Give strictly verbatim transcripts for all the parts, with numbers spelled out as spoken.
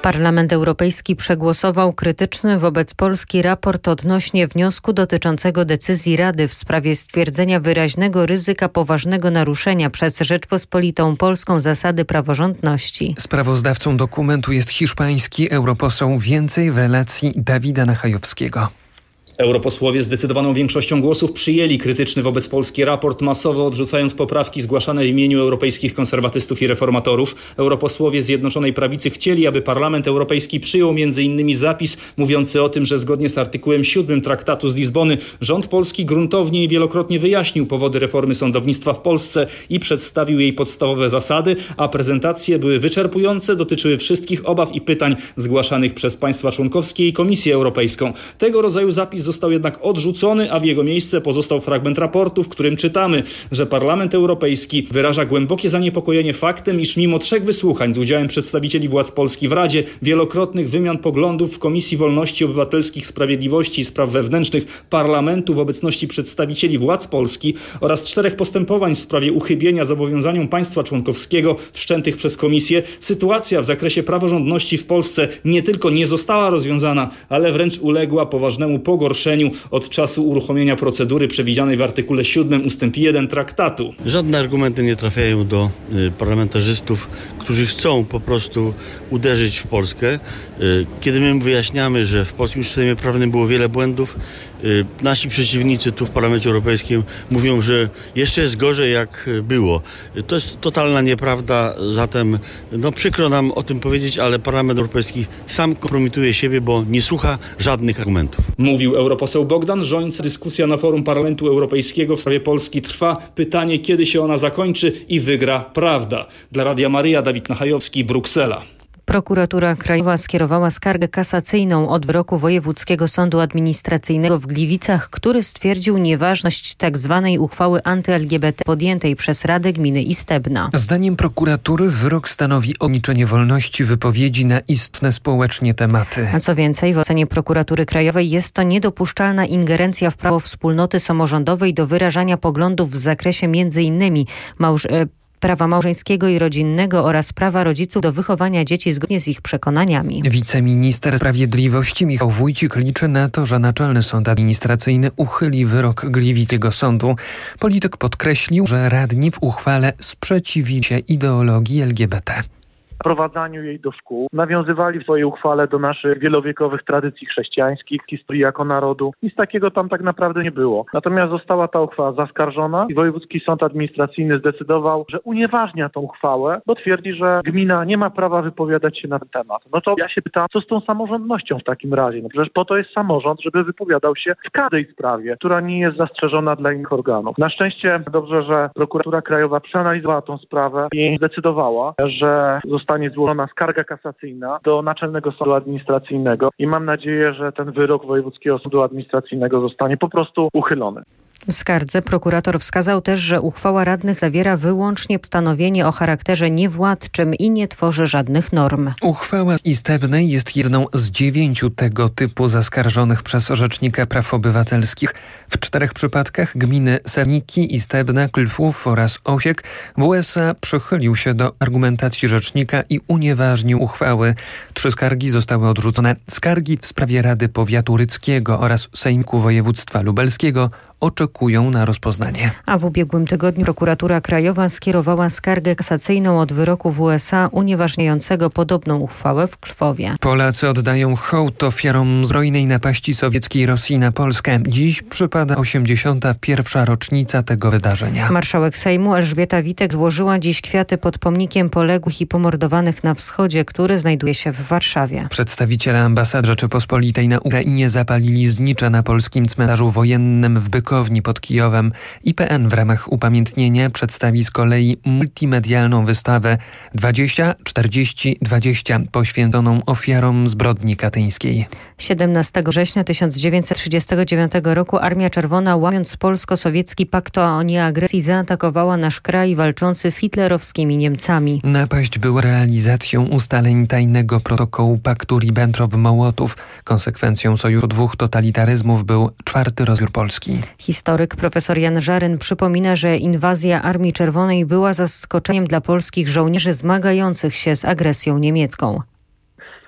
Parlament Europejski przegłosował krytyczny wobec Polski raport odnośnie wniosku dotyczącego decyzji Rady w sprawie stwierdzenia wyraźnego ryzyka poważnego naruszenia przez Rzeczpospolitą Polską zasady praworządności. Sprawozdawcą dokumentu jest hiszpański europoseł. Więcej w relacji Dawida Nachajowskiego. Europosłowie zdecydowaną większością głosów przyjęli krytyczny wobec Polski raport, masowo odrzucając poprawki zgłaszane w imieniu europejskich konserwatystów i reformatorów. Europosłowie Zjednoczonej Prawicy chcieli, aby Parlament Europejski przyjął między innymi zapis mówiący o tym, że zgodnie z artykułem siódmym Traktatu z Lizbony rząd polski gruntownie i wielokrotnie wyjaśnił powody reformy sądownictwa w Polsce i przedstawił jej podstawowe zasady, a prezentacje były wyczerpujące, dotyczyły wszystkich obaw i pytań zgłaszanych przez państwa członkowskie i Komisję Europejską. Tego rodzaju zapis został jednak odrzucony, a w jego miejsce pozostał fragment raportu, w którym czytamy, że Parlament Europejski wyraża głębokie zaniepokojenie faktem, iż mimo trzech wysłuchań z udziałem przedstawicieli władz Polski w Radzie, wielokrotnych wymian poglądów w Komisji Wolności Obywatelskich, Sprawiedliwości i Spraw Wewnętrznych Parlamentu w obecności przedstawicieli władz Polski oraz czterech postępowań w sprawie uchybienia zobowiązaniom państwa członkowskiego wszczętych przez Komisję, sytuacja w zakresie praworządności w Polsce nie tylko nie została rozwiązana, ale wręcz uległa poważnemu pogorszeniu od czasu uruchomienia procedury przewidzianej w artykule siódmym ustęp jeden traktatu. Żadne argumenty nie trafiają do y, parlamentarzystów, którzy chcą po prostu uderzyć w Polskę. Y, kiedy my wyjaśniamy, że w polskim systemie prawnym było wiele błędów, y, nasi przeciwnicy tu w Parlamencie Europejskim mówią, że jeszcze jest gorzej jak było. Y, to jest totalna nieprawda, zatem no przykro nam o tym powiedzieć, ale Parlament Europejski sam kompromituje siebie, bo nie słucha żadnych argumentów. Mówił europoseł Bogdan Rzońca. Dyskusja na forum Parlamentu Europejskiego w sprawie Polski trwa. Pytanie, kiedy się ona zakończy i wygra prawda. Dla Radia Maryja, Dawid Nachajowski, Bruksela. Prokuratura Krajowa skierowała skargę kasacyjną od wyroku Wojewódzkiego Sądu Administracyjnego w Gliwicach, który stwierdził nieważność tzw. uchwały anty-L G B T podjętej przez Radę Gminy Istebna. Zdaniem prokuratury wyrok stanowi ograniczenie wolności wypowiedzi na istotne społecznie tematy. A co więcej, w ocenie Prokuratury Krajowej jest to niedopuszczalna ingerencja w prawo wspólnoty samorządowej do wyrażania poglądów w zakresie między innymi małż- prawa małżeńskiego i rodzinnego oraz prawa rodziców do wychowania dzieci zgodnie z ich przekonaniami. Wiceminister Sprawiedliwości Michał Wójcik liczy na to, że Naczelny Sąd Administracyjny uchyli wyrok Gliwickiego Sądu. Polityk podkreślił, że radni w uchwale sprzeciwili się ideologii L G B T. Wprowadzaniu jej do szkół. Nawiązywali w swojej uchwale do naszych wielowiekowych tradycji chrześcijańskich, historii jako narodu. Nic takiego tam tak naprawdę nie było. Natomiast została ta uchwała zaskarżona i Wojewódzki Sąd Administracyjny zdecydował, że unieważnia tą uchwałę, bo twierdzi, że gmina nie ma prawa wypowiadać się na ten temat. No to ja się pytam, co z tą samorządnością w takim razie? No przecież po to jest samorząd, żeby wypowiadał się w każdej sprawie, która nie jest zastrzeżona dla innych organów. Na szczęście dobrze, że Prokuratura Krajowa przeanalizowała tą sprawę i zdecydowała, że została zostanie złożona skarga kasacyjna do Naczelnego Sądu Administracyjnego i mam nadzieję, że ten wyrok Wojewódzkiego Sądu Administracyjnego zostanie po prostu uchylony. W skardze prokurator wskazał też, że uchwała radnych zawiera wyłącznie postanowienie o charakterze niewładczym i nie tworzy żadnych norm. Uchwała Istebnej jest jedną z dziewięciu tego typu zaskarżonych przez Rzecznika Praw Obywatelskich. W czterech przypadkach gminy Serniki, Istebna, Klfów oraz Osiek W S A przychylił się do argumentacji rzecznika i unieważnił uchwały. Trzy skargi zostały odrzucone. Skargi w sprawie Rady Powiatu Ryckiego oraz Sejmiku Województwa Lubelskiego oczekują na rozpoznanie. A w ubiegłym tygodniu Prokuratura Krajowa skierowała skargę kasacyjną od wyroku W S A unieważniającego podobną uchwałę w Klwowie. Polacy oddają hołd ofiarom zbrojnej napaści sowieckiej Rosji na Polskę. Dziś przypada osiemdziesiąta pierwsza rocznica tego wydarzenia. Marszałek Sejmu Elżbieta Witek złożyła dziś kwiaty pod pomnikiem poległych i pomordowanych na wschodzie, który znajduje się w Warszawie. Przedstawiciele ambasad Rzeczypospolitej na Ukrainie zapalili znicze na polskim cmentarzu wojennym w Bykowni pod Kijowem. I P N w ramach upamiętnienia przedstawi z kolei multimedialną wystawę dwadzieścia czterdzieści dwadzieścia poświęconą ofiarom zbrodni katyńskiej. siedemnastego września tysiąc dziewięćset trzydziestego dziewiątego roku Armia Czerwona, łamiąc polsko-sowiecki pakt o nieagresji, zaatakowała nasz kraj walczący z hitlerowskimi Niemcami. Napaść była realizacją ustaleń tajnego protokołu paktu Ribbentrop-Mołotow. Konsekwencją sojuszu dwóch totalitaryzmów był czwarty rozbiór Polski. Historyk profesor Jan Żaryn przypomina, że inwazja Armii Czerwonej była zaskoczeniem dla polskich żołnierzy zmagających się z agresją niemiecką. Z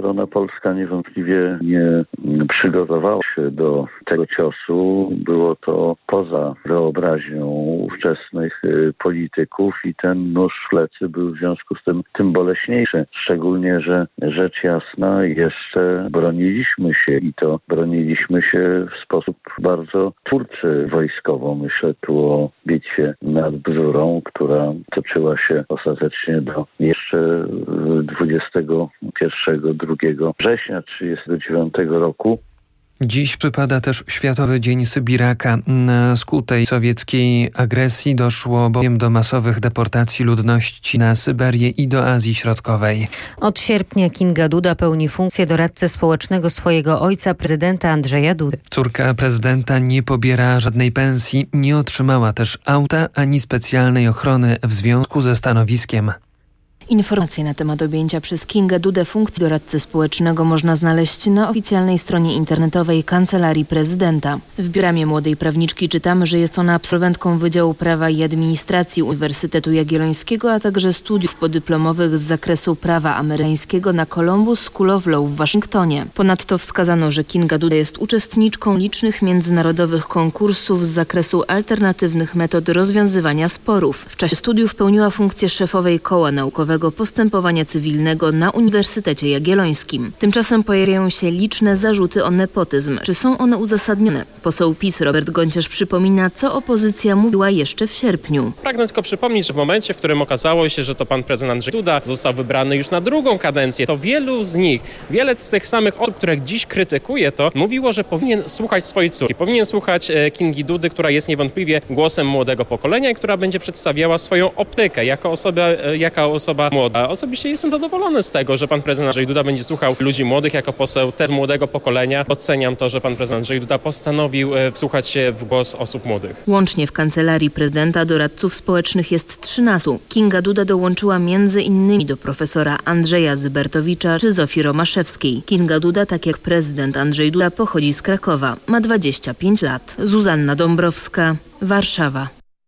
strona polska niewątpliwie nie przygotowała się do tego ciosu. Było to poza wyobraźnią ówczesnych polityków i ten nóż w plecy był w związku z tym tym boleśniejszy. Szczególnie, że rzecz jasna jeszcze broniliśmy się i to broniliśmy się w sposób bardzo twórczy wojskowo. Myślę tu o bitwie nad Bzurą, która toczyła się ostatecznie do jeszcze dwudziestego pierwszego drugiego września tysiąc dziewięćset trzydziestego dziewiątego roku. Dziś przypada też Światowy Dzień Sybiraka. Na skutek sowieckiej agresji doszło bowiem do masowych deportacji ludności na Syberię i do Azji Środkowej. Od sierpnia Kinga Duda pełni funkcję doradcy społecznego swojego ojca, prezydenta Andrzeja Dudy. Córka prezydenta nie pobiera żadnej pensji, nie otrzymała też auta ani specjalnej ochrony w związku ze stanowiskiem. Informacje na temat objęcia przez Kingę Dudę funkcji doradcy społecznego można znaleźć na oficjalnej stronie internetowej Kancelarii Prezydenta. W biurze młodej prawniczki czytamy, że jest ona absolwentką Wydziału Prawa i Administracji Uniwersytetu Jagiellońskiego, a także studiów podyplomowych z zakresu prawa amerykańskiego na Columbus School of Law w Waszyngtonie. Ponadto wskazano, że Kinga Duda jest uczestniczką licznych międzynarodowych konkursów z zakresu alternatywnych metod rozwiązywania sporów. W czasie studiów pełniła funkcję szefowej Koła Naukowego Postępowania Cywilnego na Uniwersytecie Jagiellońskim. Tymczasem pojawiają się liczne zarzuty o nepotyzm. Czy są one uzasadnione? Poseł PiS Robert Gonciarz przypomina, co opozycja mówiła jeszcze w sierpniu. Pragnę tylko przypomnieć, że w momencie, w którym okazało się, że to pan prezydent Andrzej Duda został wybrany już na drugą kadencję, to wielu z nich, wiele z tych samych osób, które dziś krytykuje to, mówiło, że powinien słuchać swojej córki. Powinien słuchać Kingi Dudy, która jest niewątpliwie głosem młodego pokolenia i która będzie przedstawiała swoją optykę jako osoba, jaka osoba młoda. Osobiście jestem zadowolony z tego, że pan prezydent Andrzej Duda będzie słuchał ludzi młodych jako poseł też z młodego pokolenia. Doceniam to, że pan prezydent Andrzej Duda postanowił wsłuchać się w głos osób młodych. Łącznie w Kancelarii Prezydenta doradców społecznych jest trzynastu. Kinga Duda dołączyła między innymi do profesora Andrzeja Zybertowicza czy Zofii Romaszewskiej. Kinga Duda, tak jak prezydent Andrzej Duda, pochodzi z Krakowa. Ma dwadzieścia pięć lat. Zuzanna Dąbrowska, Warszawa.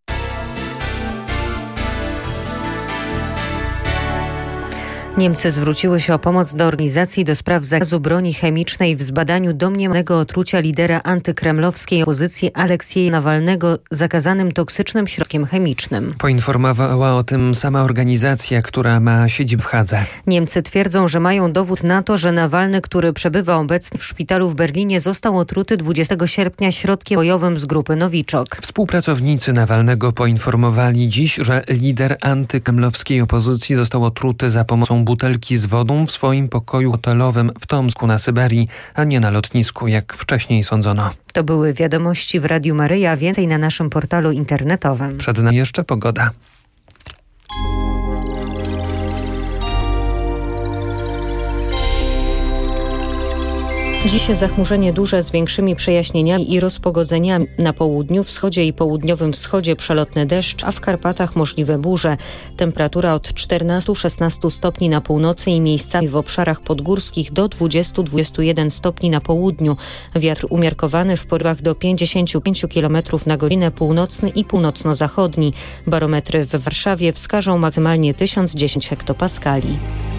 Niemcy zwróciły się o pomoc do Organizacji do Spraw Zakazu Broni Chemicznej w zbadaniu domniemanego otrucia lidera antykremlowskiej opozycji Aleksieja Nawalnego zakazanym toksycznym środkiem chemicznym. Poinformowała o tym sama organizacja, która ma siedzibę w Hadze. Niemcy twierdzą, że mają dowód na to, że Nawalny, który przebywa obecnie w szpitalu w Berlinie, został otruty dwudziestego sierpnia środkiem bojowym z grupy Nowiczok. Współpracownicy Nawalnego poinformowali dziś, że lider antykremlowskiej opozycji został otruty za pomocą butelki z wodą w swoim pokoju hotelowym w Tomsku na Syberii, a nie na lotnisku, jak wcześniej sądzono. To były wiadomości w Radiu Maryja, więcej na naszym portalu internetowym. Przed nami jeszcze pogoda. Dziś zachmurzenie duże z większymi przejaśnieniami i rozpogodzeniami. Na południu, wschodzie i południowym wschodzie przelotny deszcz, a w Karpatach możliwe burze. Temperatura od czternastu do szesnastu stopni na północy i miejscami w obszarach podgórskich do dwudziestu do dwudziestu jeden stopni na południu. Wiatr umiarkowany w porywach do pięćdziesięciu pięciu kilometrów na godzinę, północny i północno-zachodni. Barometry w Warszawie wskażą maksymalnie tysiąc dziesięć hektopaskali.